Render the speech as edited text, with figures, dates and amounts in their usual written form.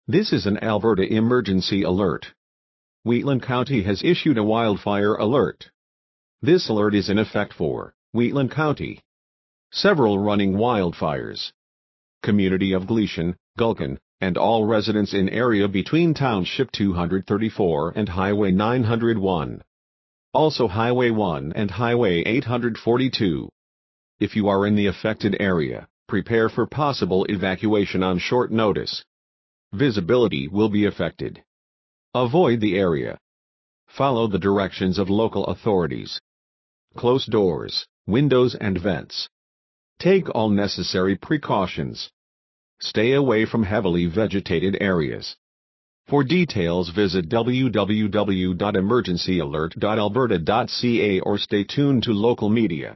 This is an Alberta emergency alert. Wheatland County has issued a wildfire alert. This alert is in effect for Wheatland County. Several running wildfires. Community of Gleason, Gulkin, and all residents in area between Township 234 and Highway 901. Also Highway 1 and Highway 842. If you are in the affected area, prepare for possible evacuation on short notice. Visibility will be affected. Avoid the area. Follow the directions of local authorities. Close doors, windows and vents. Take all necessary precautions. Stay away from heavily vegetated areas. For details visit www.emergencyalert.alberta.ca or stay tuned to local media.